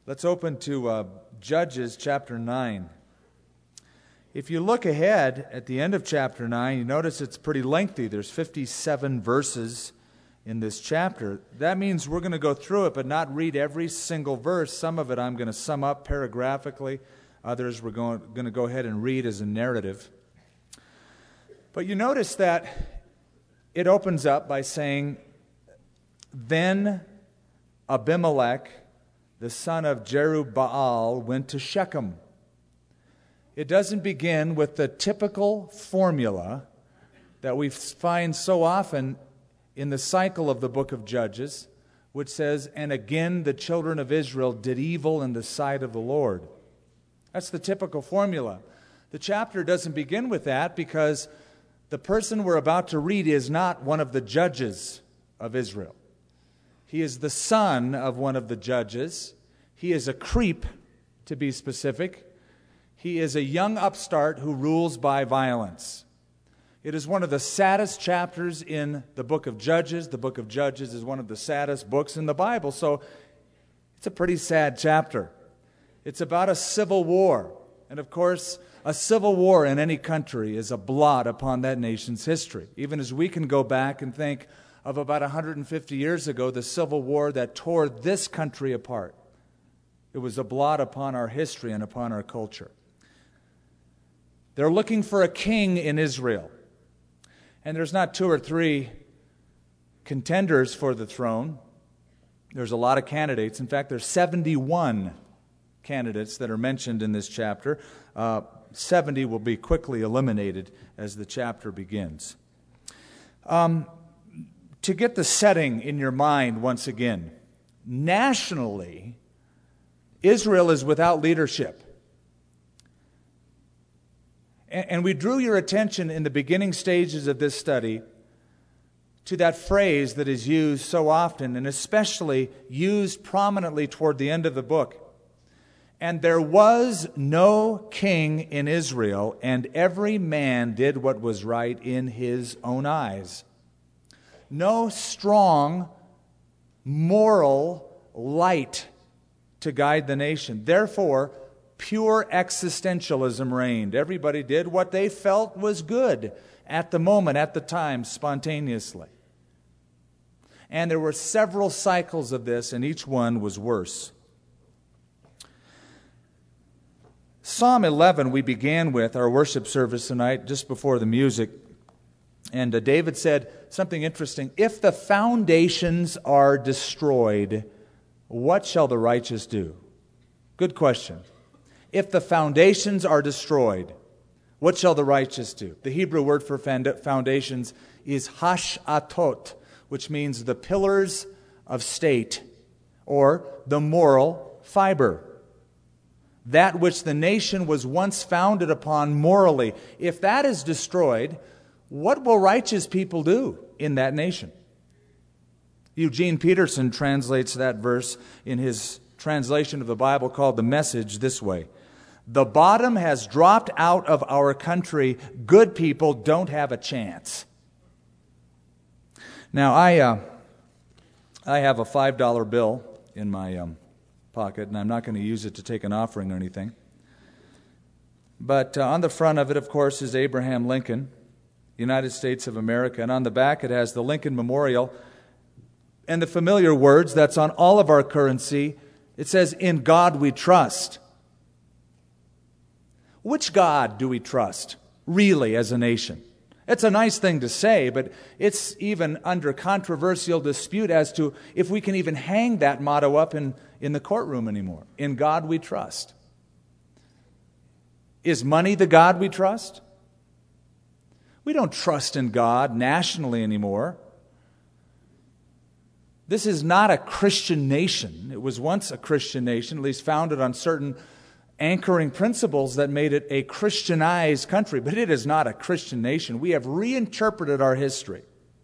Let's open to Judges chapter 9. If you look ahead at the end of chapter 9, you notice it's pretty lengthy. There's 57 verses in this chapter. That means we're going to go through it, but not read every single verse. Some of it I'm going to sum up paragraphically. Others we're going to go ahead and read as a narrative. But you notice that it opens up by saying, "Then Abimelech, the son of Jerubbaal, went to Shechem." It doesn't begin with the typical formula that we find so often in the cycle of the book of Judges, which says, "And again the children of Israel did evil in the sight of the Lord." That's the typical formula. The chapter doesn't begin with that because the person we're about to read is not one of the judges of Israel. He is the son of one of the judges. He is a creep, to be specific. He is a young upstart who rules by violence. It is one of the saddest chapters in the book of Judges. The book of Judges is one of the saddest books in the Bible, so it's a pretty sad chapter. It's about a civil war. And of course, a civil war in any country is a blot upon that nation's history. Even as we can go back and think of about 150 years ago, the civil war that tore this country apart. It was a blot upon our history and upon our culture. They're looking for a king in Israel. And there's not 2 or 3 contenders for the throne. There's a lot of candidates. In fact, there's 71 candidates that are mentioned in this chapter. 70 will be quickly eliminated as the chapter begins. To get the setting in your mind once again, nationally, Israel is without leadership. And we drew your attention in the beginning stages of this study to that phrase that is used so often, and especially used prominently toward the end of the book. "And there was no king in Israel, and every man did what was right in his own eyes." No strong moral light to guide the nation. Therefore, pure existentialism reigned. Everybody did what they felt was good at the moment, at the time, spontaneously. And there were several cycles of this, and each one was worse. Psalm 11 we began with our worship service tonight, just before the music. And David said something interesting. "If the foundations are destroyed, what shall the righteous do?" Good question. If the foundations are destroyed, what shall the righteous do? The Hebrew word for foundations is hashatot, which means the pillars of state, or the moral fiber. That which the nation was once founded upon morally. If that is destroyed, what will righteous people do in that nation? Eugene Peterson translates that verse in his translation of the Bible called The Message this way: "The bottom has dropped out of our country. Good people don't have a chance." Now, I have a $5 bill in my pocket, and I'm not going to use it to take an offering or anything. But on the front of it, of course, is Abraham Lincoln, United States of America. And on the back, it has the Lincoln Memorial and the familiar words that's on all of our currency. It says, "In God we trust." Which God do we trust, really, as a nation? It's a nice thing to say, but it's even under controversial dispute as to if we can even hang that motto up in the courtroom anymore. In God we trust. Is money the God we trust? We don't trust in God nationally anymore. This is not a Christian nation. It was once a Christian nation, at least founded on certain anchoring principles that made it a Christianized country, but it is not a Christian nation. We have reinterpreted our history.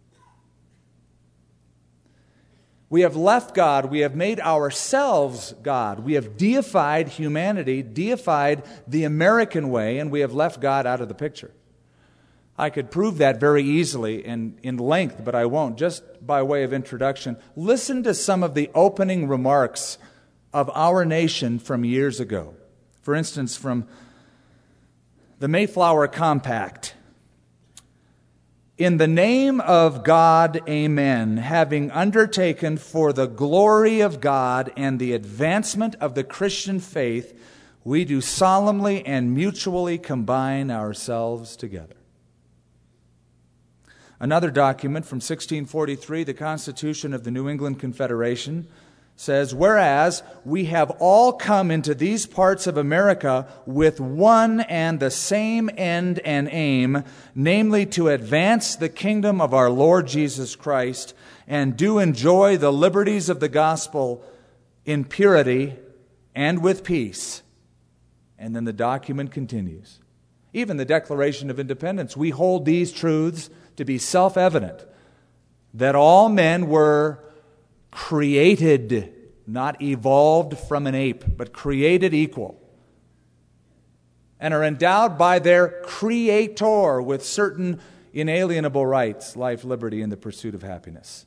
We have left God. We have made ourselves God. We have deified humanity, deified the American way, and we have left God out of the picture. I could prove that very easily and in length, but I won't. Just by way of introduction, listen to some of the opening remarks of our nation from years ago. For instance, from the Mayflower Compact. In the name of God, amen, having undertaken for the glory of God and the advancement of the Christian faith, we do solemnly and mutually combine ourselves together. Another document from 1643, the Constitution of the New England Confederation, says, whereas we have all come into these parts of America with one and the same end and aim, namely to advance the kingdom of our Lord Jesus Christ and do enjoy the liberties of the gospel in purity and with peace. And then the document continues. Even the Declaration of Independence, we hold these truths to be self-evident, that all men were created, not evolved from an ape, but created equal, and are endowed by their Creator with certain inalienable rights, life, liberty, and the pursuit of happiness.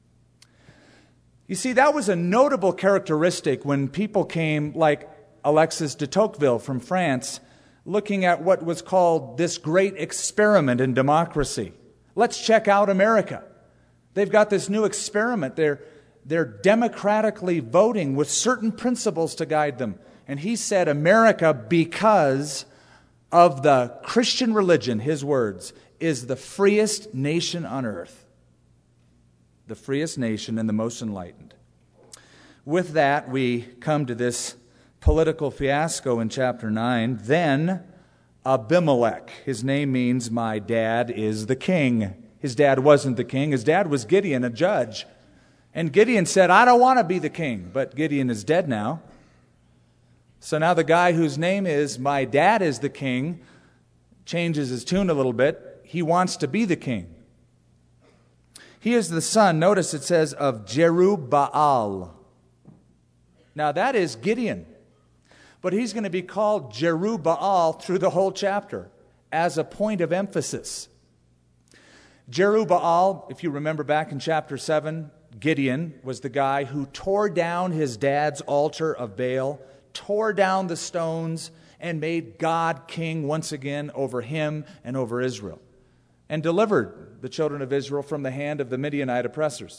You see, that was a notable characteristic when people came, like Alexis de Tocqueville from France, looking at what was called this great experiment in democracy. Let's check out America. They've got this new experiment. They're democratically voting with certain principles to guide them. And he said, America, because of the Christian religion, his words, is the freest nation on earth. The freest nation and the most enlightened. With that, we come to this political fiasco in chapter 9. Then Abimelech, his name means my dad is the king. His dad wasn't the king. His dad was Gideon, a judge. And Gideon said, I don't want to be the king. But Gideon is dead now. So now the guy whose name is my dad is the king changes his tune a little bit. He wants to be the king. He is the son, notice it says, of Jerubbaal. Now that is Gideon. But he's going to be called Jerubbaal through the whole chapter as a point of emphasis. Jerubbaal, if you remember back in chapter 7, Gideon was the guy who tore down his dad's altar of Baal, tore down the stones, and made God king once again over him and over Israel, and delivered the children of Israel from the hand of the Midianite oppressors.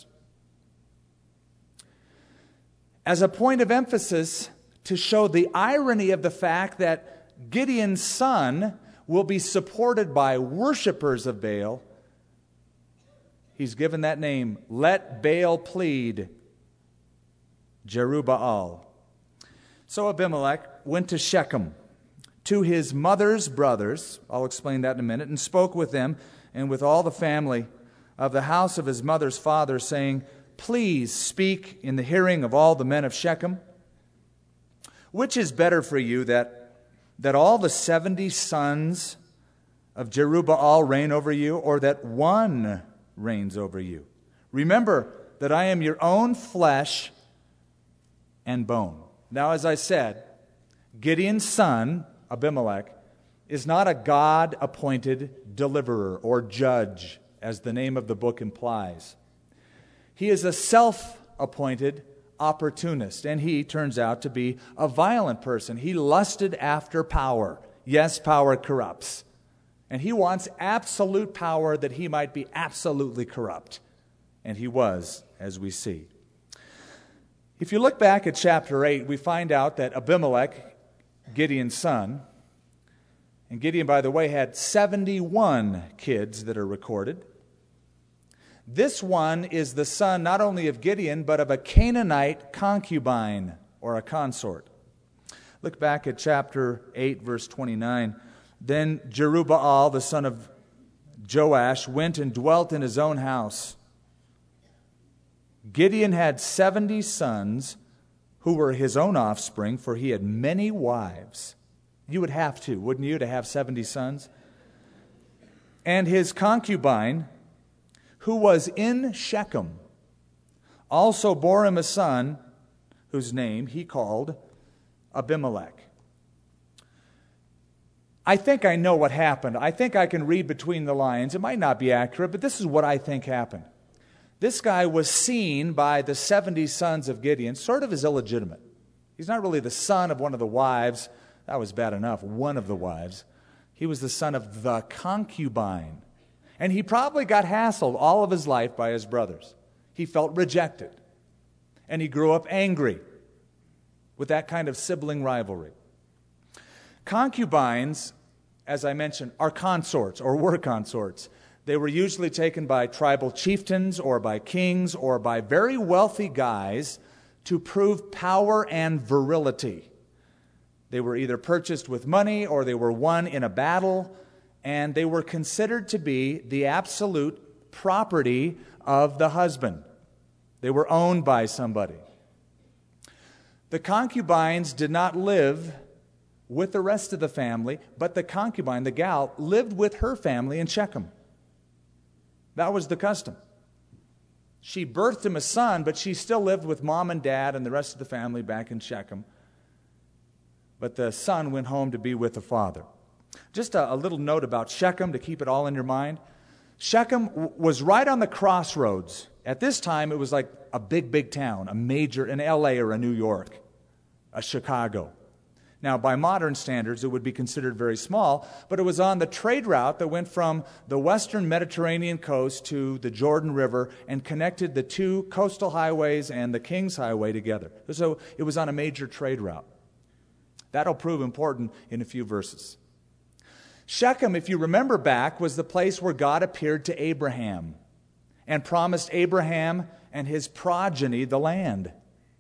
As a point of emphasis, to show the irony of the fact that Gideon's son will be supported by worshipers of Baal, he's given that name, let Baal plead, Jerubbaal. So Abimelech went to Shechem, to his mother's brothers, I'll explain that in a minute, and spoke with them and with all the family of the house of his mother's father, saying, please speak in the hearing of all the men of Shechem. Which is better for you, that all the 70 sons of Jerubbaal reign over you, or that one reigns over you? Remember that I am your own flesh and bone. Now, as I said, Gideon's son, Abimelech, is not a God-appointed deliverer or judge, as the name of the book implies. He is a self-appointed opportunist, and he turns out to be a violent person. He lusted after power. Yes, power corrupts. And he wants absolute power that he might be absolutely corrupt. And he was, as we see. If you look back at chapter 8, we find out that Abimelech, Gideon's son, and Gideon, by the way, had 71 kids that are recorded. This one is the son not only of Gideon, but of a Canaanite concubine or a consort. Look back at chapter 8, verse 29. Then Jerubbaal, the son of Joash, went and dwelt in his own house. Gideon had 70 sons who were his own offspring, for he had many wives. You would have to, wouldn't you, to have 70 sons? And his concubine, who was in Shechem, also bore him a son, whose name he called Abimelech. I think I know what happened. I think I can read between the lines. It might not be accurate, but this is what I think happened. This guy was seen by the 70 sons of Gideon sort of as illegitimate. He's not really the son of one of the wives. That was bad enough, one of the wives. He was the son of the concubine. And he probably got hassled all of his life by his brothers. He felt rejected. And he grew up angry with that kind of sibling rivalry. Concubines, as I mentioned, are consorts or were consorts. They were usually taken by tribal chieftains or by kings or by very wealthy guys to prove power and virility. They were either purchased with money or they were won in a battle, and they were considered to be the absolute property of the husband. They were owned by somebody. The concubines did not live with the rest of the family, but the concubine, the gal, lived with her family in Shechem. That was the custom. She birthed him a son, but she still lived with mom and dad and the rest of the family back in Shechem. But the son went home to be with the father. Just a little note about Shechem to keep it all in your mind. Shechem was right on the crossroads. At this time, it was like a big town, a major, an L.A. or a New York, a Chicago. Now, by modern standards, it would be considered very small, but it was on the trade route that went from the western Mediterranean coast to the Jordan River and connected the two coastal highways and the King's Highway together. So it was on a major trade route. That'll prove important in a few verses. Shechem, if you remember back, was the place where God appeared to Abraham and promised Abraham and his progeny the land.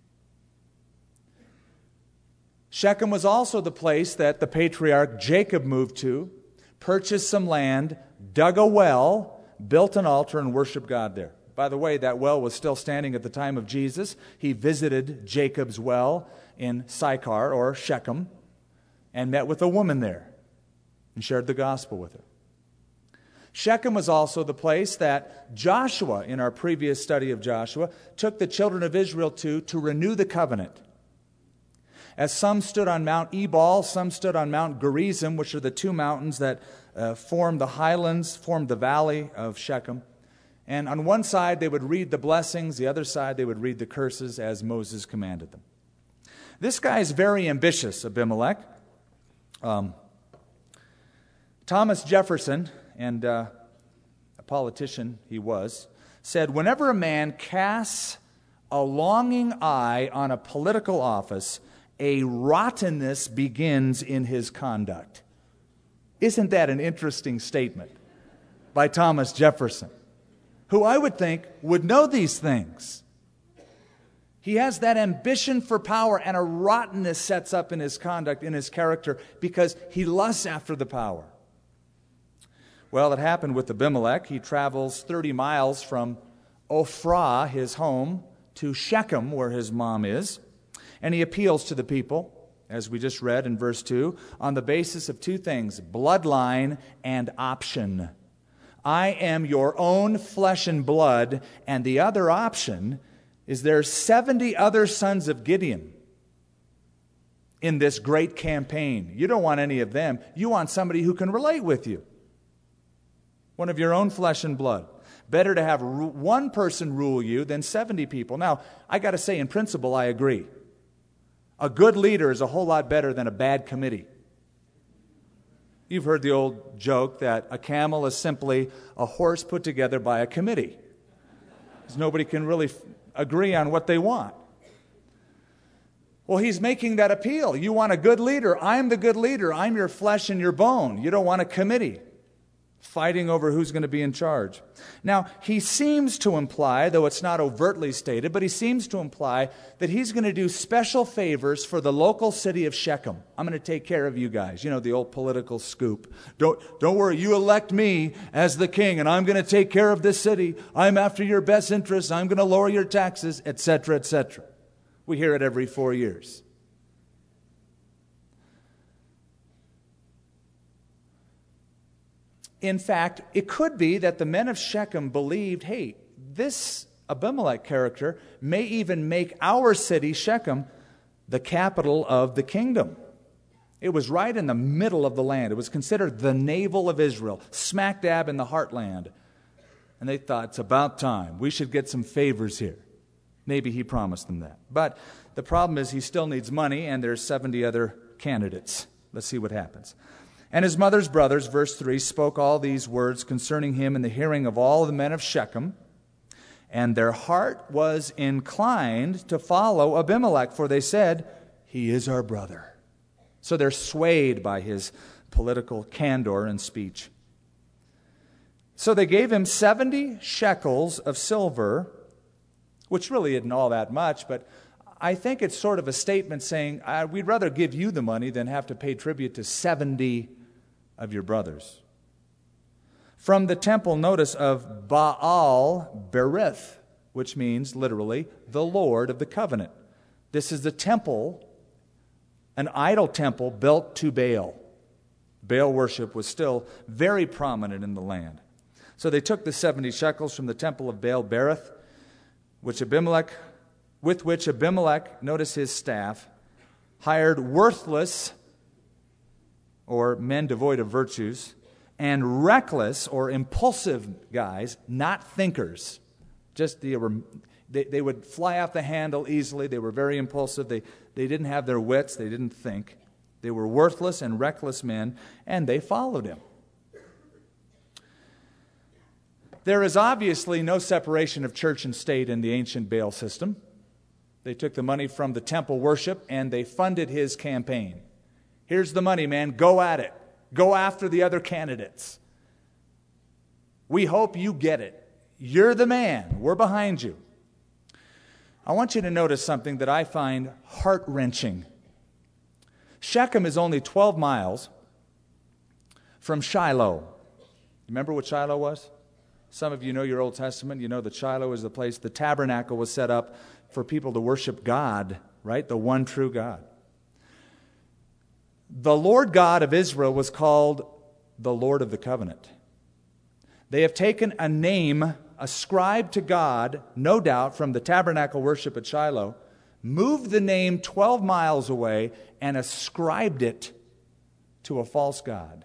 Shechem was also the place that the patriarch Jacob moved to, purchased some land, dug a well, built an altar, and worshiped God there. By the way, that well was still standing at the time of Jesus. He visited Jacob's well in Sychar, or Shechem, and met with a woman there and shared the gospel with her. Shechem was also the place that Joshua, in our previous study of Joshua, took the children of Israel to renew the covenant. As some stood on Mount Ebal, some stood on Mount Gerizim, which are the two mountains that form the highlands, form the valley of Shechem. And on one side they would read the blessings, the other side they would read the curses as Moses commanded them. This guy is very ambitious, Abimelech. Thomas Jefferson, and a politician he was, said, "Whenever a man casts a longing eye on a political office, a rottenness begins in his conduct." Isn't that an interesting statement by Thomas Jefferson, who I would think would know these things? He has that ambition for power, and a rottenness sets up in his conduct, in his character, because he lusts after the power. Well, it happened with Abimelech. He travels 30 miles from Ophrah, his home, to Shechem, where his mom is. And he appeals to the people, as we just read in verse 2, on the basis of two things: bloodline and option. I am your own flesh and blood, and the other option is there's 70 other sons of Gideon in this great campaign. You don't want any of them. You want somebody who can relate with you. One of your own flesh and blood. Better to have one person rule you than 70 people. Now, I got to say, in principle, I agree. A good leader is a whole lot better than a bad committee. You've heard the old joke that a camel is simply a horse put together by a committee, because nobody can really agree on what they want. Well, he's making that appeal. You want a good leader. I'm the good leader. I'm your flesh and your bone. You don't want a committee fighting over who's going to be in charge. Now, he seems to imply, though it's not overtly stated, but he seems to imply that he's going to do special favors for the local city of Shechem. I'm going to take care of you guys. You know, the old political scoop. Don't worry, you elect me as the king, and I'm going to take care of this city. I'm after your best interests. I'm going to lower your taxes, etc., etc. We hear it every 4 years. In fact, it could be that the men of Shechem believed, hey, this Abimelech character may even make our city, Shechem, the capital of the kingdom. It was right in the middle of the land. It was considered the navel of Israel, smack dab in the heartland. And they thought, it's about time. We should get some favors here. Maybe he promised them that. But the problem is he still needs money, and there's 70 other candidates. Let's see what happens. And his mother's brothers, verse 3, spoke all these words concerning him in the hearing of all the men of Shechem. And their heart was inclined to follow Abimelech, for they said, he is our brother. So they're swayed by his political candor and speech. So they gave him 70 shekels of silver, which really isn't all that much, but I think it's sort of a statement saying, we'd rather give you the money than have to pay tribute to 70 of your brothers. From the temple, notice, of Baal Berith, which means literally the Lord of the covenant. This is the temple, an idol temple built to Baal. Baal worship was still very prominent in the land. So they took the 70 shekels from the temple of Baal Berith, with which Abimelech, notice his staff, hired worthless, or men devoid of virtues, and reckless or impulsive guys, not thinkers. They would fly off the handle easily. They were very impulsive. They didn't have their wits. They didn't think. They were worthless and reckless men, and they followed him. There is obviously no separation of church and state in the ancient Baal system. They took the money from the temple worship and they funded his campaign. Here's the money, man. Go at it. Go after the other candidates. We hope you get it. You're the man. We're behind you. I want you to notice something that I find heart-wrenching. Shechem is only 12 miles from Shiloh. Remember what Shiloh was? Some of you know your Old Testament. You know that Shiloh is the place the tabernacle was set up for people to worship God, right? The one true God. The Lord God of Israel was called the Lord of the covenant. They have taken a name ascribed to God, no doubt, from the tabernacle worship at Shiloh, moved the name 12 miles away, and ascribed it to a false god.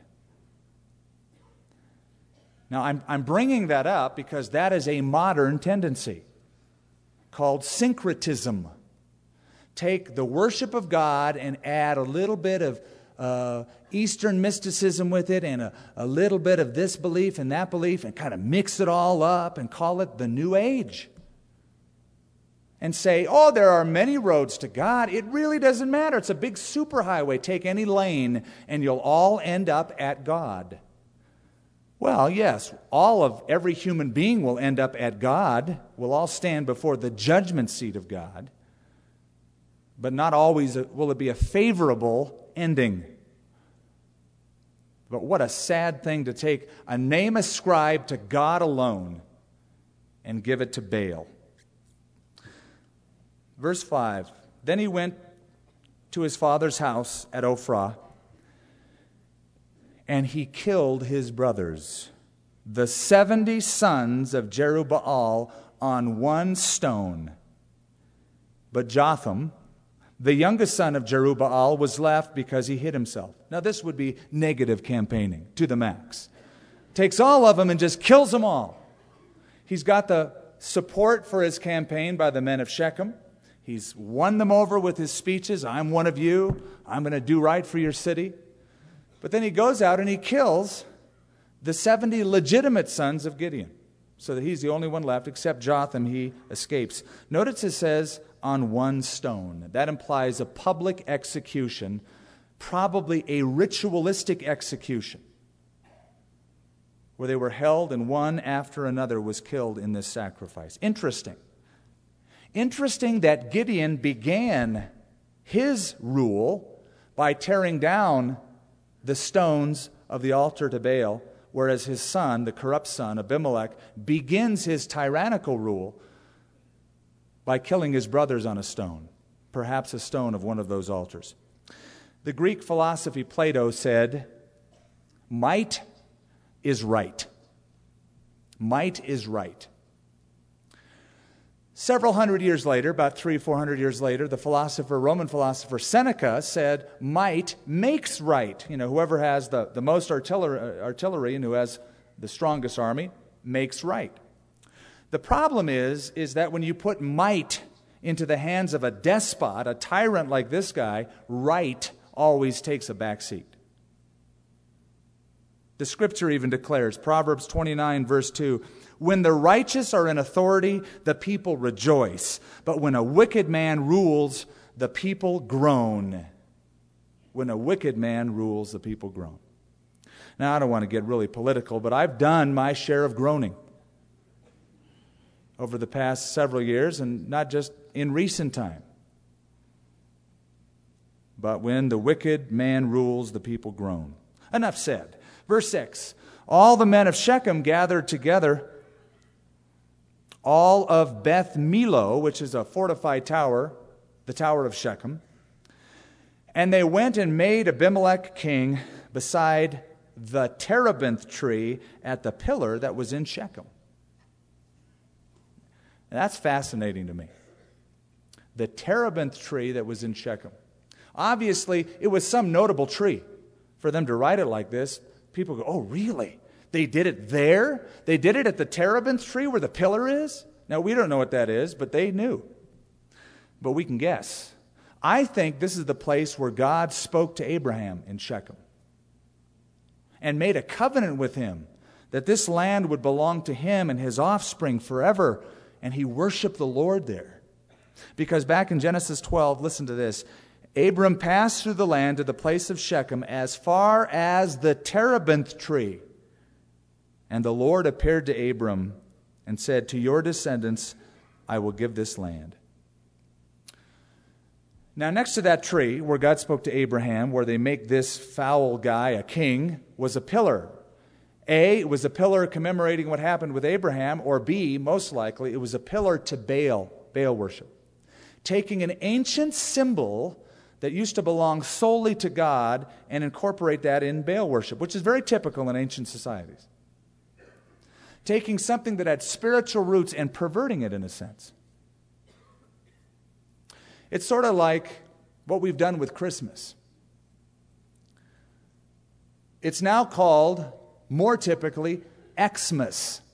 Now, I'm bringing that up because that is a modern tendency called syncretism. Take the worship of God and add a little bit of Eastern mysticism with it and a little bit of this belief and that belief and kind of mix it all up and call it the New Age. And say, oh, there are many roads to God. It really doesn't matter. It's a big superhighway. Take any lane and you'll all end up at God. Well, yes, every human being will end up at God. We'll all stand before the judgment seat of God. But not always will it be a favorable ending. But what a sad thing to take a name ascribed to God alone and give it to Baal. Verse 5, then he went to his father's house at Ophrah, and he killed his brothers, the 70 sons of Jerubbaal, on one stone. But Jotham, the youngest son of Jerubbaal, was left because he hid himself. Now this would be negative campaigning to the max. Takes all of them and just kills them all. He's got the support for his campaign by the men of Shechem. He's won them over with his speeches. I'm one of you. I'm going to do right for your city. But then he goes out and he kills the 70 legitimate sons of Gideon. So that he's the only one left, except Jotham, he escapes. Notice it says, on one stone. That implies a public execution, probably a ritualistic execution, where they were held and one after another was killed in this sacrifice. Interesting. Interesting that Gideon began his rule by tearing down the stones of the altar to Baal, whereas his son, the corrupt son, Abimelech, begins his tyrannical rule by killing his brothers on a stone, perhaps a stone of one of those altars. The Greek philosophy Plato said, might is right. Might is right. Several hundred years later, about 300-400 years later, the Roman philosopher Seneca said, might makes right. Whoever has the most artillery and who has the strongest army makes right. The problem is that when you put might into the hands of a despot, a tyrant like this guy, right always takes a back seat. The Scripture even declares, Proverbs 29, verse 2, when the righteous are in authority, the people rejoice. But when a wicked man rules, the people groan. When a wicked man rules, the people groan. Now, I don't want to get really political, but I've done my share of groaning over the past several years, and not just in recent time. But when the wicked man rules, the people groan. Enough said. Verse 6, all the men of Shechem gathered together, all of Beth Millo, which is a fortified tower, the tower of Shechem, and they went and made Abimelech king beside the terebinth tree at the pillar that was in Shechem. And that's fascinating to me. The terebinth tree that was in Shechem. Obviously, it was some notable tree. For them to write it like this, people go, oh, really? They did it there? They did it at the terebinth tree where the pillar is? Now, we don't know what that is, but they knew. But we can guess. I think this is the place where God spoke to Abraham in Shechem and made a covenant with him that this land would belong to him and his offspring forever, and he worshiped the Lord there. Because back in Genesis 12, listen to this, Abram passed through the land to the place of Shechem as far as the terebinth tree. And the Lord appeared to Abram and said, to your descendants I will give this land. Now, next to that tree where God spoke to Abraham, where they make this foul guy a king, was a pillar. A, it was a pillar commemorating what happened with Abraham, or B, most likely, it was a pillar to Baal worship. Taking an ancient symbol that used to belong solely to God and incorporate that in Baal worship, which is very typical in ancient societies. Taking something that had spiritual roots and perverting it in a sense. It's sort of like what we've done with Christmas. It's now called, more typically, Xmas.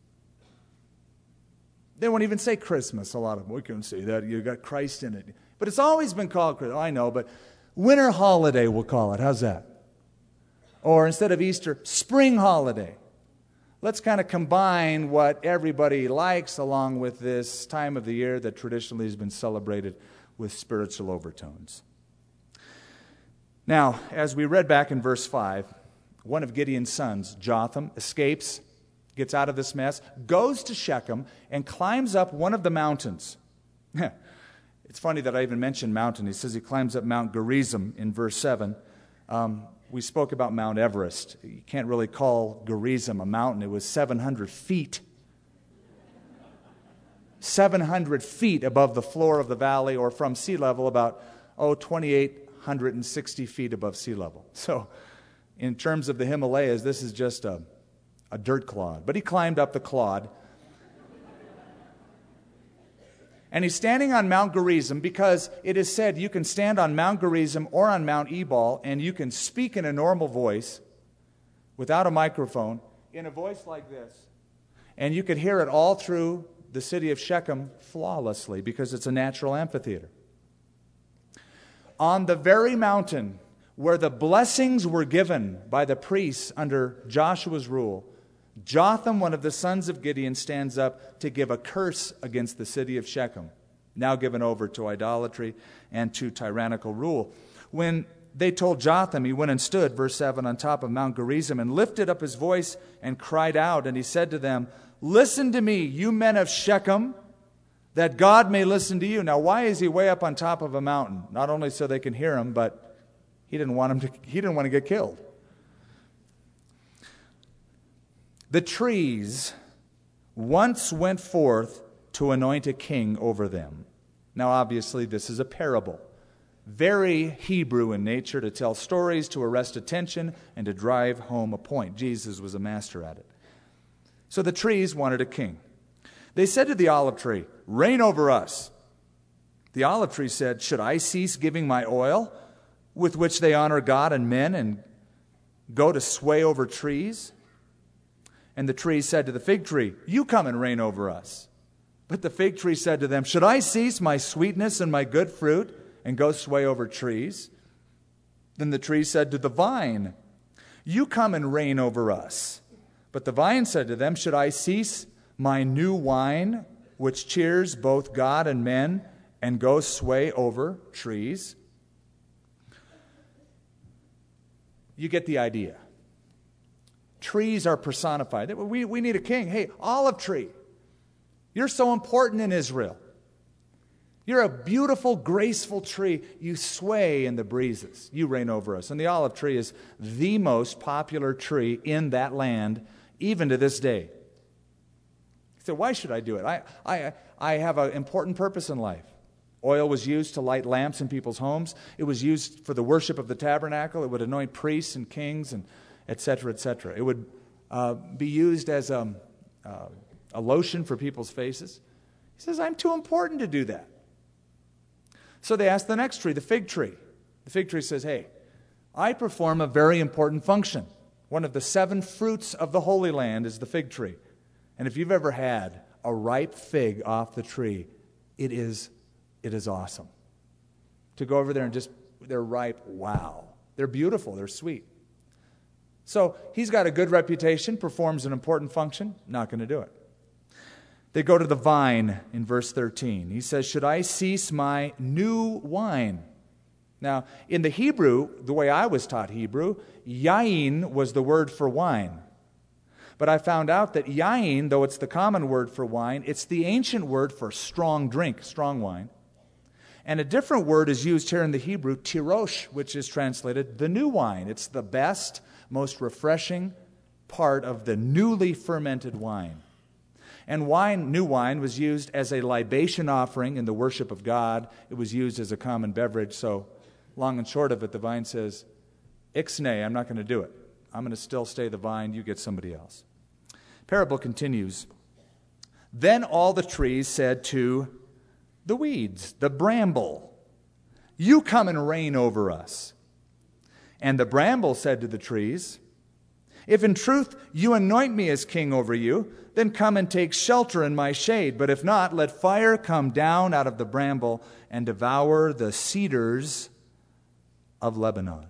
They won't even say Christmas, a lot of them. We can say that, you got Christ in it. But it's always been called Christmas. I know, but winter holiday we'll call it. How's that? Or instead of Easter, spring holiday. Let's kind of combine what everybody likes along with this time of the year that traditionally has been celebrated with spiritual overtones. Now, as we read back in verse 5, one of Gideon's sons, Jotham, escapes, gets out of this mess, goes to Shechem, and climbs up one of the mountains. It's funny that I even mentioned mountain. He says he climbs up Mount Gerizim in verse 7. We spoke about Mount Everest. You can't really call Gerizim a mountain. It was 700 feet. 700 feet above the floor of the valley, or from sea level about, 2,860 feet above sea level. So in terms of the Himalayas, this is just a dirt clod. But he climbed up the clod. And he's standing on Mount Gerizim because it is said you can stand on Mount Gerizim or on Mount Ebal and you can speak in a normal voice without a microphone, in a voice like this. And you could hear it all through the city of Shechem flawlessly because it's a natural amphitheater. On the very mountain where the blessings were given by the priests under Joshua's rule, Jotham, one of the sons of Gideon, stands up to give a curse against the city of Shechem, now given over to idolatry and to tyrannical rule. When they told Jotham, he went and stood, verse 7, on top of Mount Gerizim and lifted up his voice and cried out, and he said to them, listen to me, you men of Shechem, that God may listen to you. Now, why is he way up on top of a mountain? Not only so they can hear him, but he didn't want to get killed. The trees once went forth to anoint a king over them. Now, obviously, this is a parable. Very Hebrew in nature, to tell stories, to arrest attention, and to drive home a point. Jesus was a master at it. So the trees wanted a king. They said to the olive tree, reign over us. The olive tree said, should I cease giving my oil, with which they honor God and men, and go to sway over trees? And the tree said to the fig tree, you come and reign over us. But the fig tree said to them, should I cease my sweetness and my good fruit and go sway over trees? Then the tree said to the vine, you come and reign over us. But the vine said to them, should I cease my new wine, which cheers both God and men, and go sway over trees? You get the idea. Trees are personified. We need a king. Hey, olive tree, you're so important in Israel. You're a beautiful, graceful tree. You sway in the breezes. You reign over us. And the olive tree is the most popular tree in that land, even to this day. So why should I do it? I have an important purpose in life. Oil was used to light lamps in people's homes. It was used for the worship of the tabernacle. It would anoint priests and kings, and et cetera, et cetera. It would be used as a lotion for people's faces. He says, I'm too important to do that. So they asked the next tree, the fig tree. The fig tree says, hey, I perform a very important function. One of the 7 fruits of the Holy Land is the fig tree. And if you've ever had a ripe fig off the tree, it is awesome. To go over there and they're ripe, wow. They're beautiful, they're sweet. So he's got a good reputation, performs an important function, not going to do it. They go to the vine in verse 13. He says, should I cease my new wine? Now, in the Hebrew, the way I was taught Hebrew, yain was the word for wine. But I found out that yain, though it's the common word for wine, it's the ancient word for strong drink, strong wine. And a different word is used here in the Hebrew, tirosh, which is translated the new wine. It's the best, most refreshing part of the newly fermented wine. And new wine, was used as a libation offering in the worship of God. It was used as a common beverage. So, long and short of it, the vine says, ixnay, I'm not going to do it. I'm going to still stay the vine. You get somebody else. Parable continues. Then all the trees said to the weeds, the bramble, you come and reign over us. And the bramble said to the trees, if in truth you anoint me as king over you, then come and take shelter in my shade. But if not, let fire come down out of the bramble and devour the cedars of Lebanon.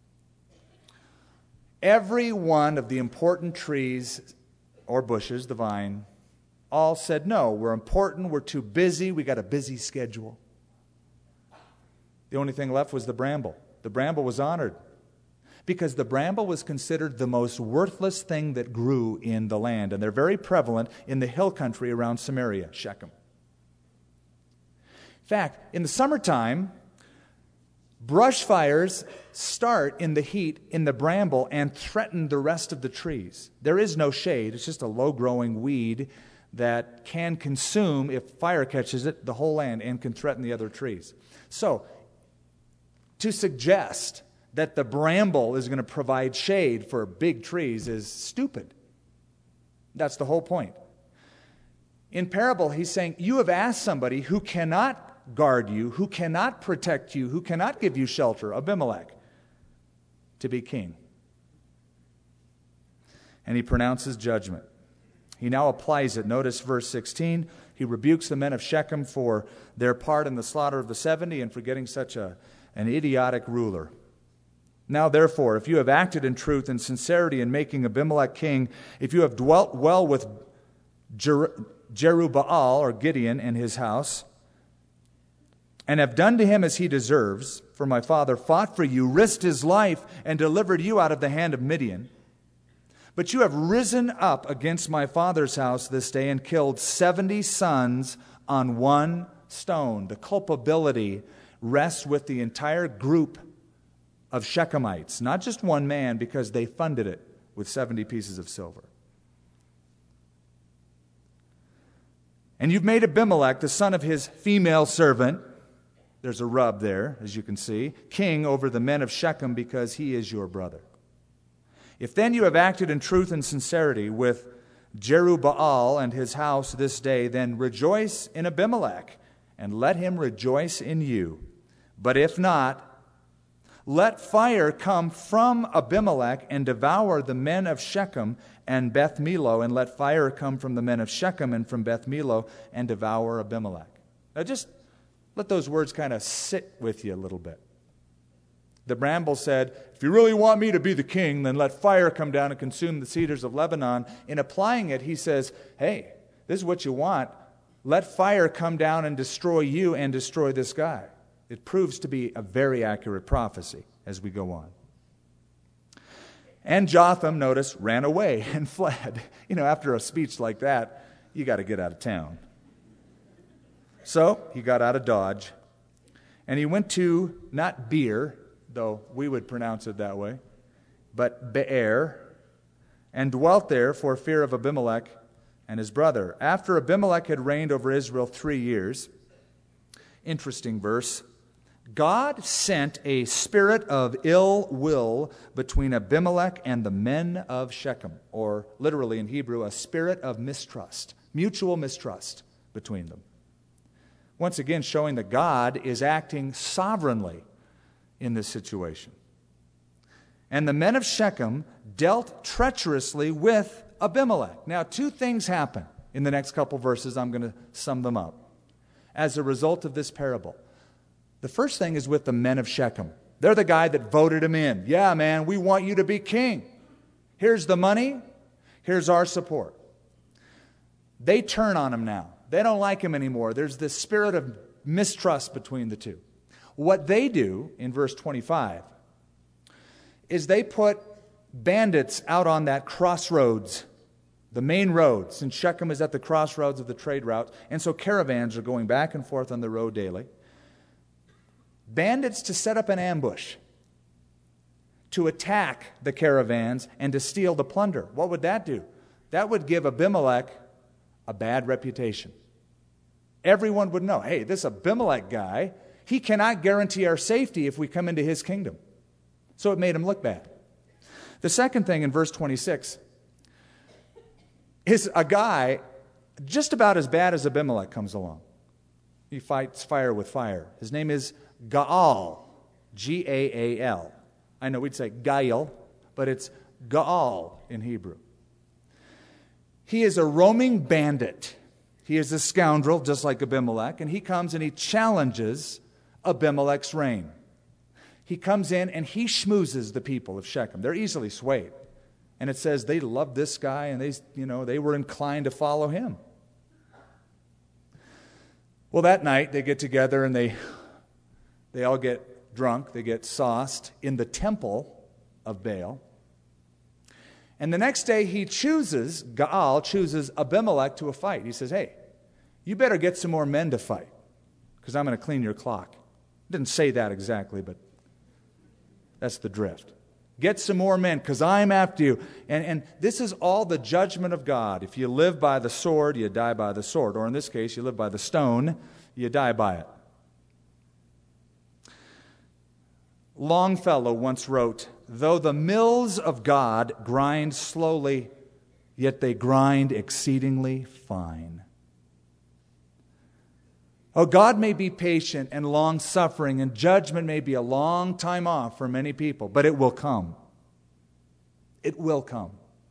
Every one of the important trees or bushes, the vine, all said, no, we're important, we're too busy, we got a busy schedule. The only thing left was the bramble. The bramble was honored because the bramble was considered the most worthless thing that grew in the land. And they're very prevalent in the hill country around Samaria, Shechem. In fact, in the summertime, brush fires start in the heat in the bramble and threaten the rest of the trees. There is no shade. It's just a low-growing weed that can consume, if fire catches it, the whole land and can threaten the other trees. So, to suggest that the bramble is going to provide shade for big trees is stupid. That's the whole point. In parable, he's saying, you have asked somebody who cannot guard you, who cannot protect you, who cannot give you shelter, Abimelech, to be king. And he pronounces judgment. He now applies it. Notice verse 16. He rebukes the men of Shechem for their part in the slaughter of the 70 and for getting such an idiotic ruler. Now, therefore, if you have acted in truth and sincerity in making Abimelech king, if you have dwelt well with Jerubbaal, or Gideon, and his house, and have done to him as he deserves, for my father fought for you, risked his life, and delivered you out of the hand of Midian, but you have risen up against my father's house this day and killed 70 sons on one stone. The culpability rests with the entire group of Shechemites, not just one man, because they funded it with 70 pieces of silver. And you've made Abimelech, the son of his female servant, there's a rub there, as you can see, king over the men of Shechem because he is your brother. If then you have acted in truth and sincerity with Jerubbaal and his house this day, then rejoice in Abimelech, and let him rejoice in you. But if not, let fire come from Abimelech and devour the men of Shechem and Beth Millo, and let fire come from the men of Shechem and from Beth Millo and devour Abimelech. Now just let those words kind of sit with you a little bit. The bramble said, if you really want me to be the king, then let fire come down and consume the cedars of Lebanon. In applying it, he says, hey, this is what you want. Let fire come down and destroy you and destroy this guy. It proves to be a very accurate prophecy as we go on. And Jotham, notice, ran away and fled. After a speech like that, you got to get out of town. So he got out of Dodge, and he went to, not Beer, though we would pronounce it that way, but Beer, and dwelt there for fear of Abimelech and his brother. After Abimelech had reigned over Israel 3 years, interesting verse, God sent a spirit of ill will between Abimelech and the men of Shechem, or literally in Hebrew, a spirit of mistrust, mutual mistrust between them. Once again, showing that God is acting sovereignly in this situation. And the men of Shechem dealt treacherously with Abimelech. Now, 2 things happen in the next couple verses. I'm going to sum them up as a result of this parable. The first thing is with the men of Shechem. They're the guy that voted him in. Yeah, man, we want you to be king. Here's the money. Here's our support. They turn on him now. They don't like him anymore. There's this spirit of mistrust between the two. What they do in verse 25 is they put bandits out on that crossroads, the main road, since Shechem is at the crossroads of the trade routes, and so caravans are going back and forth on the road daily. Bandits to set up an ambush, to attack the caravans and to steal the plunder. What would that do? That would give Abimelech a bad reputation. Everyone would know, hey, this Abimelech guy, he cannot guarantee our safety if we come into his kingdom. So it made him look bad. The second thing in verse 26 is a guy just about as bad as Abimelech comes along. He fights fire with fire. His name is Gaal, G-A-A-L. I know we'd say Gaal, but it's Gaal in Hebrew. He is a roaming bandit. He is a scoundrel, just like Abimelech, and he comes and he challenges Abimelech's reign. He comes in and he schmoozes the people of Shechem. They're easily swayed. And it says they loved this guy and they were inclined to follow him. Well, that night they get together and they all get drunk. They get sauced in the temple of Baal. And the next day Gaal chooses Abimelech to a fight. He says, hey, you better get some more men to fight because I'm going to clean your clock. Didn't say that exactly, but that's the drift. Get some more men because I'm after you. And this is all the judgment of God. If you live by the sword, you die by the sword. Or in this case, you live by the stone, you die by it. Longfellow once wrote, though the mills of God grind slowly, yet they grind exceedingly fine. Oh, God may be patient and long-suffering, and judgment may be a long time off for many people, but it will come. It will come.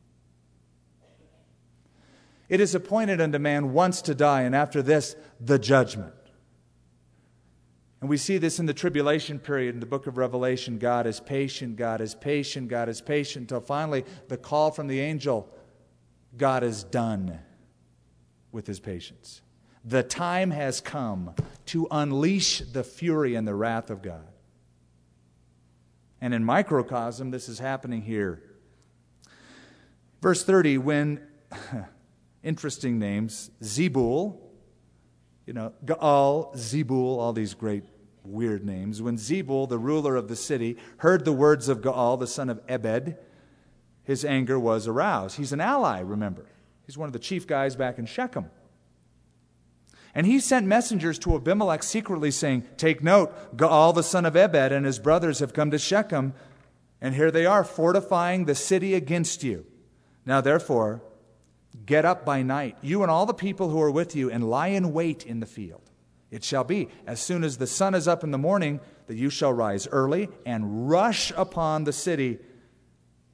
It is appointed unto man once to die, and after this, the judgment. And we see this in the tribulation period in the book of Revelation. God is patient, God is patient, God is patient, until finally the call from the angel, God is done with his patience. The time has come to unleash the fury and the wrath of God. And in microcosm, this is happening here. Verse 30, when, interesting names, Zebul, Gaal, Zebul, all these great weird names. When Zebul, the ruler of the city, heard the words of Gaal, the son of Ebed, his anger was aroused. He's an ally, remember. He's one of the chief guys back in Shechem. And he sent messengers to Abimelech secretly saying, take note, Gaal the son of Ebed and his brothers have come to Shechem, and here they are fortifying the city against you. Now therefore, get up by night, you and all the people who are with you, and lie in wait in the field. It shall be, as soon as the sun is up in the morning, that you shall rise early and rush upon the city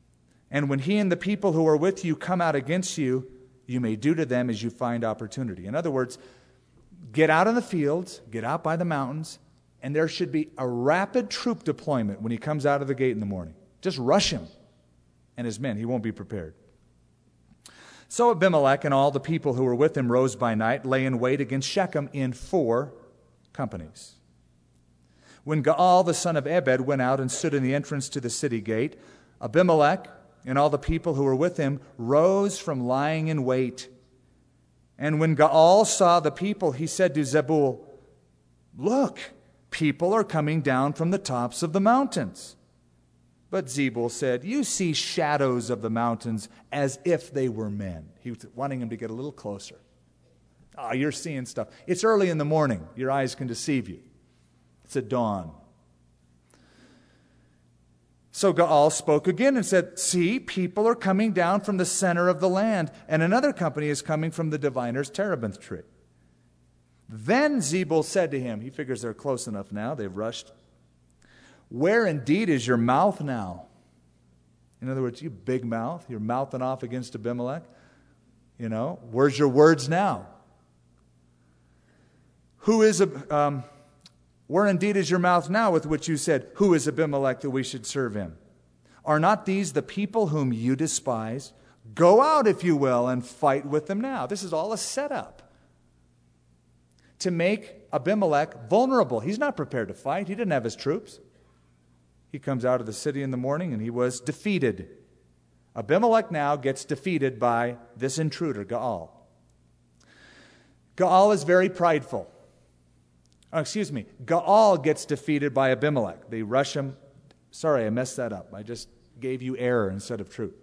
And when he and the people who are with you come out against you, you may do to them as you find opportunity. In other words, get out in the fields, get out by the mountains, and there should be a rapid troop deployment when he comes out of the gate in the morning. Just rush him and his men. He won't be prepared. So Abimelech and all the people who were with him rose by night, lay in wait against Shechem in 4 companies. When Gaal the son of Ebed went out and stood in the entrance to the city gate, Abimelech and all the people who were with him rose from lying in wait. And when Gaal saw the people, he said to Zebul, "Look, people are coming down from the tops of the mountains." But Zebul said, "You see shadows of the mountains as if they were men." He was wanting him to get a little closer. "Oh, you're seeing stuff. It's early in the morning. Your eyes can deceive you. It's at dawn." So Gaal spoke again and said, "See, people are coming down from the center of the land, and another company is coming from the diviner's terebinth tree." Then Zebul said to him, he figures they're close enough now, they've rushed, "Where indeed is your mouth now?" In other words, you big mouth, you're mouthing off against Abimelech. Where's your words now? Where indeed is your mouth now with which you said, "Who is Abimelech that we should serve him?" Are not these the people whom you despise? Go out, if you will, and fight with them now. This is all a setup to make Abimelech vulnerable. He's not prepared to fight. He didn't have his troops. He comes out of the city in the morning and he was defeated. Abimelech now gets defeated by this intruder, Gaal. Gaal is very prideful. Gaal gets defeated by Abimelech. They rush him. Sorry, I messed that up. I just gave you error instead of truth.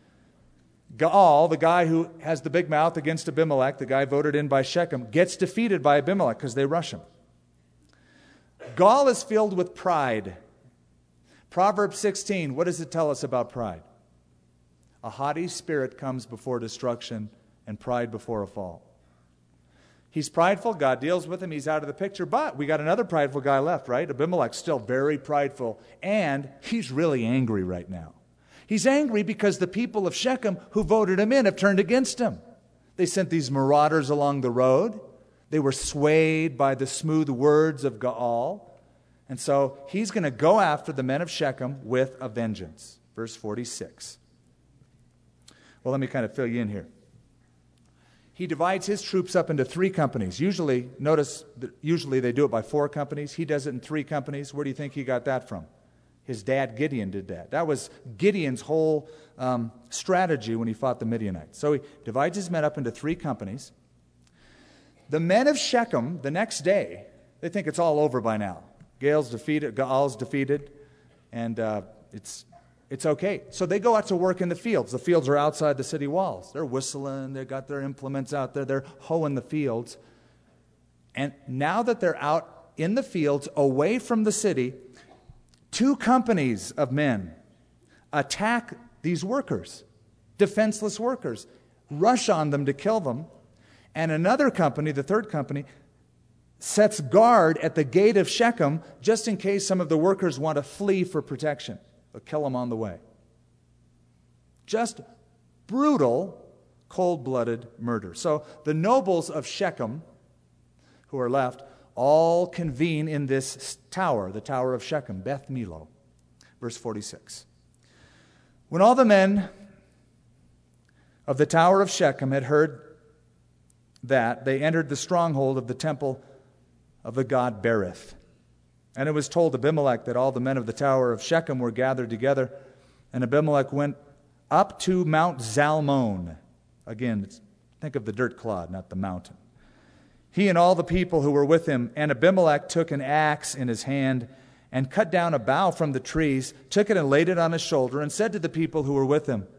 Gaal, the guy who has the big mouth against Abimelech, the guy voted in by Shechem, gets defeated by Abimelech because they rush him. Gaal is filled with pride. Proverbs 16, what does it tell us about pride? A haughty spirit comes before destruction, and pride before a fall. He's prideful. God deals with him. He's out of the picture. But we got another prideful guy left, right? Abimelech's still very prideful. And he's really angry right now. He's angry because the people of Shechem who voted him in have turned against him. They sent these marauders along the road. They were swayed by the smooth words of Gaal. And so he's going to go after the men of Shechem with a vengeance. Verse 46. Well, let me kind of fill you in here. He divides his troops up into 3 companies. Usually they do it by 4 companies. He does it in 3 companies. Where do you think he got that from? His dad Gideon did that. That was Gideon's whole strategy when he fought the Midianites. So he divides his men up into 3 companies. The men of Shechem, the next day, they think it's all over by now. Gaal's defeated, and it's okay. So they go out to work in the fields. The fields are outside the city walls. They're whistling. They've got their implements out there. They're hoeing the fields. And now that they're out in the fields, away from the city, 2 companies of men attack these workers, defenseless workers, rush on them to kill them. And another company, the 3rd company, sets guard at the gate of Shechem just in case some of the workers want to flee for protection. They'll kill them on the way. Just brutal, cold-blooded murder. So the nobles of Shechem, who are left, all convene in this tower, the Tower of Shechem, Beth Millo. Verse 46. When all the men of the Tower of Shechem had heard that, they entered the stronghold of the temple of the god Berith. And it was told Abimelech that all the men of the Tower of Shechem were gathered together, and Abimelech went up to Mount Zalmon. Again, think of the dirt clod, not the mountain. He and all the people who were with him, and Abimelech took an axe in his hand and cut down a bough from the trees, took it and laid it on his shoulder, and said to the people who were with him,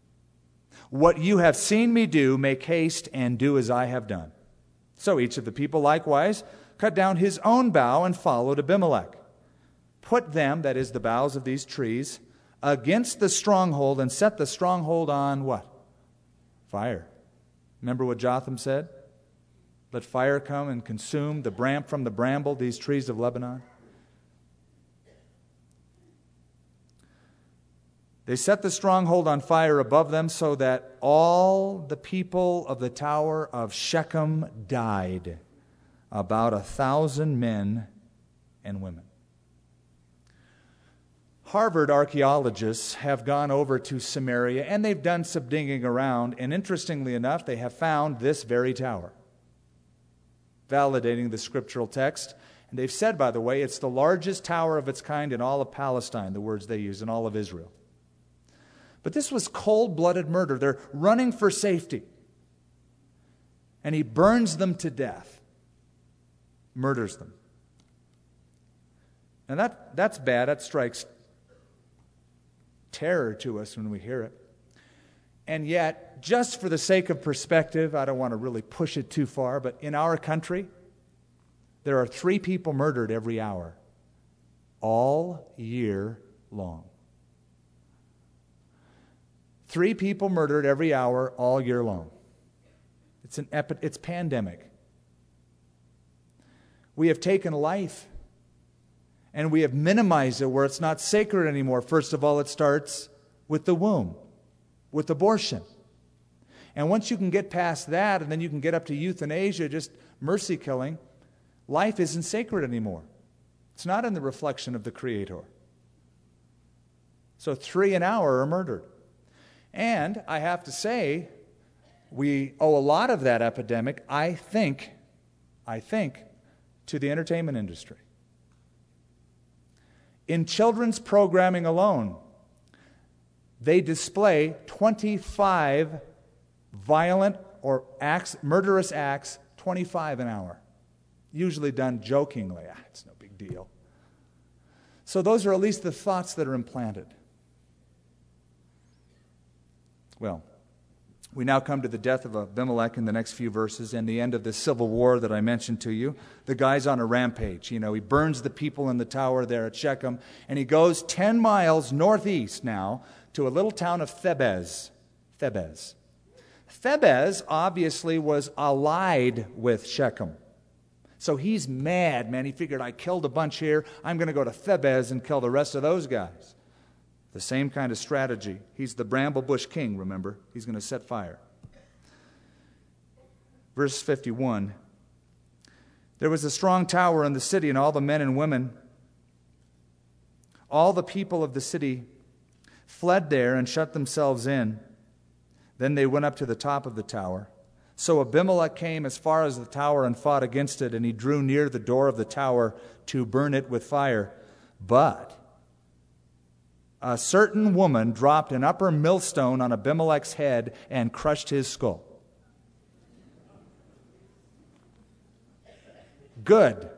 "What you have seen me do, make haste and do as I have done." So each of the people likewise cut down his own bough and followed Abimelech. Put them, that is the boughs of these trees, against the stronghold and set the stronghold on what? Fire. Remember what Jotham said? Let fire come and consume from the bramble these trees of Lebanon. They set the stronghold on fire above them so that all the people of the tower of Shechem died, about 1,000 men and women. Harvard archaeologists have gone over to Samaria and they've done some digging around, and interestingly enough, they have found this very tower, validating the scriptural text. And they've said, by the way, it's the largest tower of its kind in all of Palestine, the words they use, in all of Israel. But this was cold-blooded murder. They're running for safety. And he burns them to death, murders them. And that's bad. That strikes terror to us when we hear it. And yet, just for the sake of perspective, I don't want to really push it too far, but in our country, there are 3 people murdered every hour, all year long. 3 people murdered every hour, all year long. It's pandemic. We have taken life, and we have minimized it where it's not sacred anymore. First of all, it starts with the womb, with abortion. And once you can get past that, and then you can get up to euthanasia, just mercy killing, life isn't sacred anymore. It's not in the reflection of the Creator. So 3 an hour are murdered. And I have to say, we owe a lot of that epidemic, I think, to the entertainment industry. In children's programming alone, they display 25 violent or murderous acts, 25 an hour. Usually done jokingly. It's no big deal. So those are at least the thoughts that are implanted. Well, we now come to the death of Abimelech in the next few verses and the end of the civil war that I mentioned to you. The guy's on a rampage. He burns the people in the tower there at Shechem, and he goes 10 miles northeast now to a little town of Thebez. Thebez obviously was allied with Shechem. So he's mad, man. He figured, I killed a bunch here. I'm going to go to Thebez and kill the rest of those guys. The same kind of strategy. He's the bramble bush king, remember? He's going to set fire. Verse 51. There was a strong tower in the city, and all the men and women, all the people of the city fled there and shut themselves in. Then they went up to the top of the tower. So Abimelech came as far as the tower and fought against it, and he drew near the door of the tower to burn it with fire. But a certain woman dropped an upper millstone on Abimelech's head and crushed his skull. Good.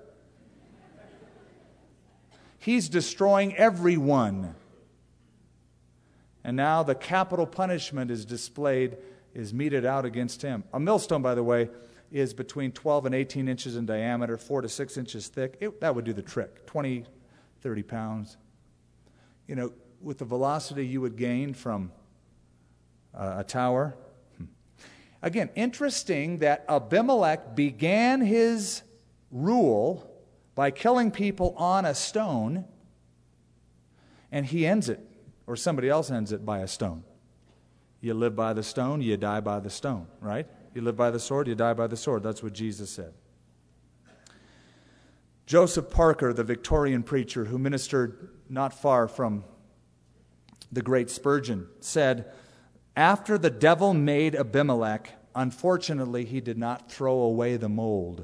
He's destroying everyone. And now the capital punishment is meted out against him. A millstone, by the way, is between 12 and 18 inches in diameter, 4 to 6 inches thick. That would do the trick, 20, 30 pounds. With the velocity you would gain from a tower. Again, interesting that Abimelech began his rule by killing people on a stone, and he ends it, or somebody else ends it, by a stone. You live by the stone, you die by the stone, right? You live by the sword, you die by the sword. That's what Jesus said. Joseph Parker, the Victorian preacher who ministered not far from the great Spurgeon, said, after the devil made Abimelech, unfortunately, he did not throw away the mold.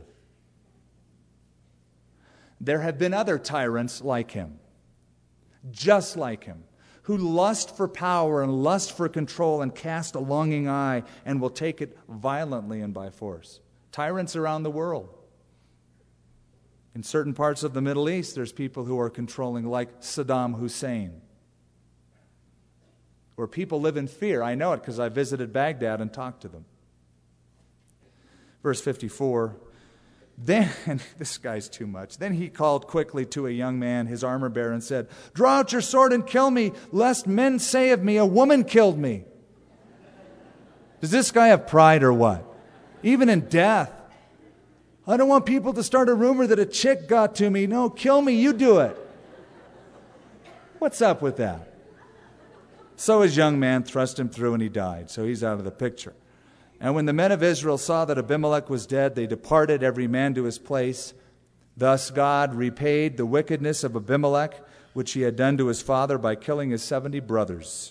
There have been other tyrants like him, just like him, who lust for power and lust for control and cast a longing eye and will take it violently and by force. Tyrants around the world. In certain parts of the Middle East, there's people who are controlling, like Saddam Hussein, where people live in fear. I know it because I visited Baghdad and talked to them. Verse 54, then, and this guy's too much, then he called quickly to a young man, his armor bearer, and said, draw out your sword and kill me, lest men say of me, a woman killed me. Does this guy have pride or what? Even in death. I don't want people to start a rumor that a chick got to me. No, kill me, you do it. What's up with that? So his young man thrust him through, and he died. So he's out of the picture. And when the men of Israel saw that Abimelech was dead, they departed, every man to his place. Thus God repaid the wickedness of Abimelech, which he had done to his father by killing his 70 brothers.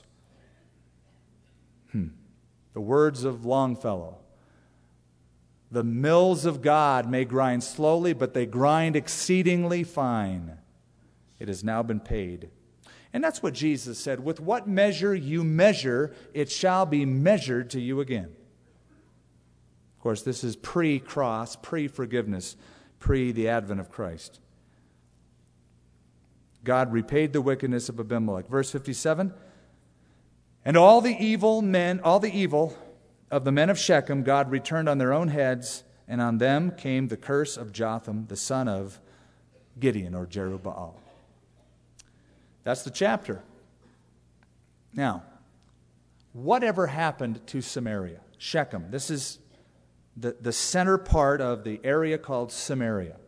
The words of Longfellow. The mills of God may grind slowly, but they grind exceedingly fine. It has now been paid. And that's what Jesus said. With what measure you measure, it shall be measured to you again. Of course, this is pre-cross, pre-forgiveness, pre the advent of Christ. God repaid the wickedness of Abimelech. Verse 57, and all the evil of the men of Shechem, God returned on their own heads, and on them came the curse of Jotham, the son of Gideon, or Jerubbaal. That's the chapter. Now, whatever happened to Samaria? Shechem. This is the center part of the area called Samaria.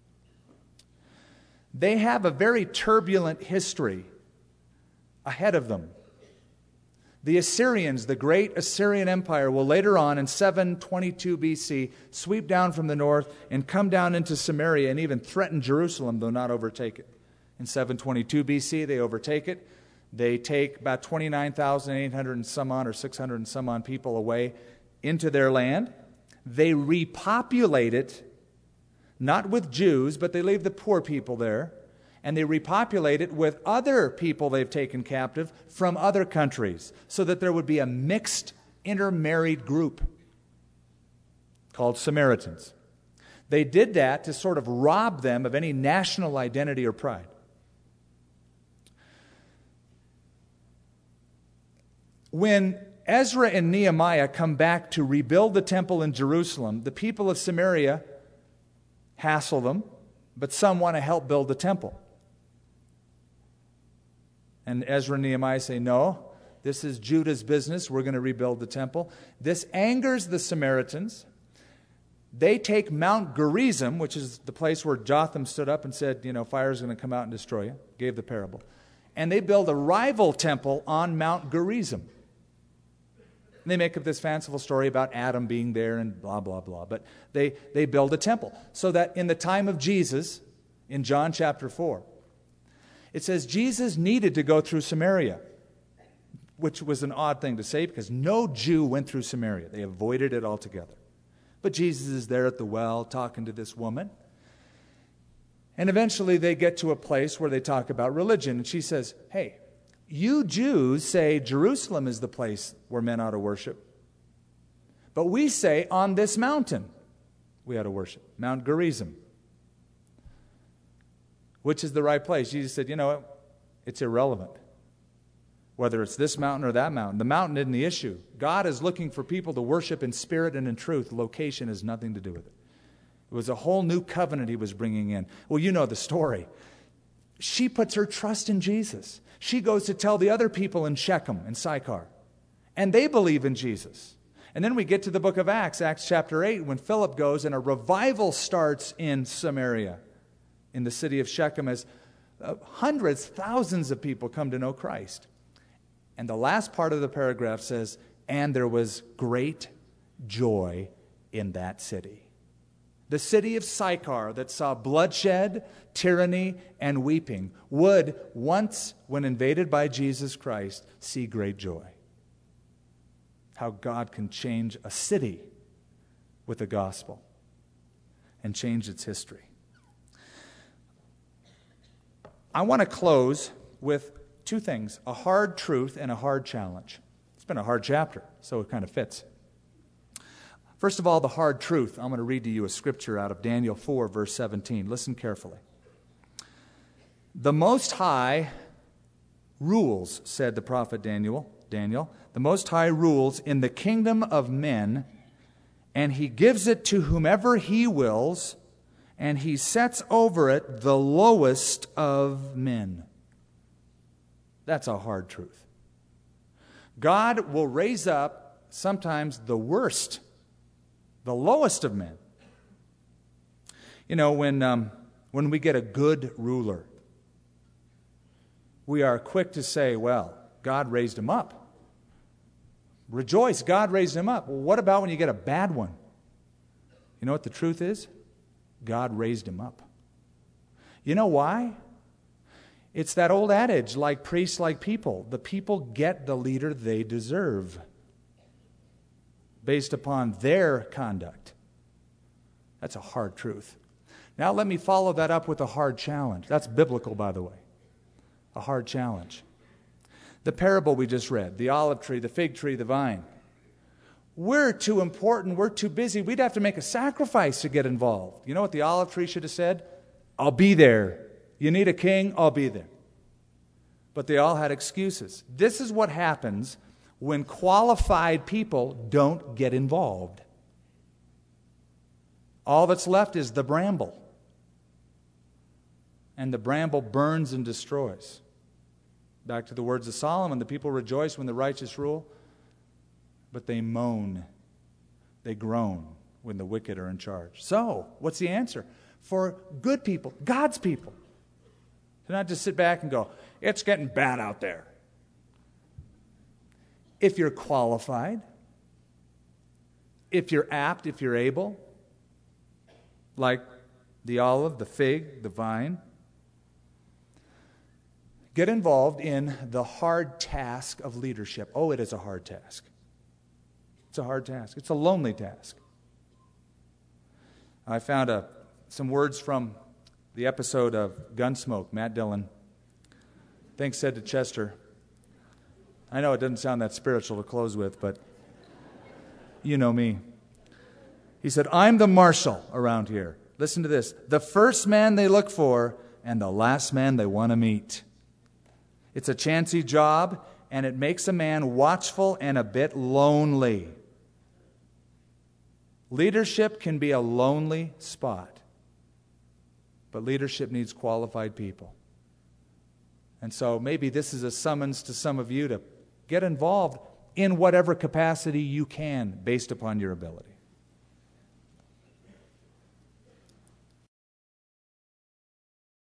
They have a very turbulent history ahead of them. The Assyrians, the great Assyrian Empire, will later on in 722 BC sweep down from the north and come down into Samaria and even threaten Jerusalem, though not overtake it. In 722 BC, they overtake it. They take about 29,800 and some on, or 600 and some on people away into their land. They repopulate it, not with Jews, but they leave the poor people there. And they repopulate it with other people they've taken captive from other countries, so that there would be a mixed, intermarried group called Samaritans. They did that to sort of rob them of any national identity or pride. When Ezra and Nehemiah come back to rebuild the temple in Jerusalem, the people of Samaria hassle them, but some want to help build the temple. And Ezra and Nehemiah say, no, this is Judah's business. We're going to rebuild the temple. This angers the Samaritans. They take Mount Gerizim, which is the place where Jotham stood up and said, fire is going to come out and destroy you, gave the parable. And they build a rival temple on Mount Gerizim. And they make up this fanciful story about Adam being there and blah, blah, blah. But they build a temple. So that in the time of Jesus, in John chapter 4, it says Jesus needed to go through Samaria, which was an odd thing to say because no Jew went through Samaria. They avoided it altogether. But Jesus is there at the well talking to this woman. And eventually they get to a place where they talk about religion. And she says, hey, you Jews say Jerusalem is the place where men ought to worship. But we say on this mountain we ought to worship, Mount Gerizim. Which is the right place? Jesus said, it's irrelevant. Whether it's this mountain or that mountain. The mountain isn't the issue. God is looking for people to worship in spirit and in truth. Location has nothing to do with it. It was a whole new covenant he was bringing in. Well, you know the story. She puts her trust in Jesus. She goes to tell the other people in Shechem and Sychar. And they believe in Jesus. And then we get to the book of Acts, Acts chapter 8, when Philip goes and a revival starts in Samaria, in the city of Shechem, as hundreds, thousands of people come to know Christ. And the last part of the paragraph says, and there was great joy in that city. The city of Sychar that saw bloodshed, tyranny, and weeping would once, when invaded by Jesus Christ, see great joy. How God can change a city with the gospel and change its history. I want to close with two things, a hard truth and a hard challenge. It's been a hard chapter, so it kind of fits. First of all, the hard truth. I'm going to read to you a scripture out of Daniel 4, verse 17. Listen carefully. The Most High rules, said the prophet Daniel, the Most High rules in the kingdom of men, and he gives it to whomever he wills, and he sets over it the lowest of men. That's a hard truth. God will raise up sometimes the worst, the lowest of men. When we get a good ruler, we are quick to say, well, God raised him up. Rejoice, God raised him up. Well, what about when you get a bad one? You know what the truth is? God raised him up. You know why? It's that old adage, like priests, like people. The people get the leader they deserve based upon their conduct. That's a hard truth. Now let me follow that up with a hard challenge. That's biblical, by the way. A hard challenge. The parable we just read, the olive tree, the fig tree, the vine. We're too important, we're too busy. We'd have to make a sacrifice to get involved. You know what the olive tree should have said? I'll be there. You need a king? I'll be there. But they all had excuses. This is what happens when qualified people don't get involved. All that's left is the bramble. And the bramble burns and destroys. Back to the words of Solomon, the people rejoice when the righteous rule, but they moan, they groan when the wicked are in charge. So, what's the answer? For good people, God's people, to not just sit back and go, it's getting bad out there. If you're qualified, if you're apt, if you're able, like the olive, the fig, the vine, get involved in the hard task of leadership. Oh, it is a hard task. It's a hard task. It's a lonely task. I found some words from the episode of Gunsmoke. Matt Dillon, thanks, said to Chester, I know it doesn't sound that spiritual to close with, but you know me. He said, I'm the marshal around here. Listen to this. The first man they look for and the last man they want to meet. It's a chancy job, and it makes a man watchful and a bit lonely. Leadership can be a lonely spot, but leadership needs qualified people. And so maybe this is a summons to some of you to get involved in whatever capacity you can based upon your ability.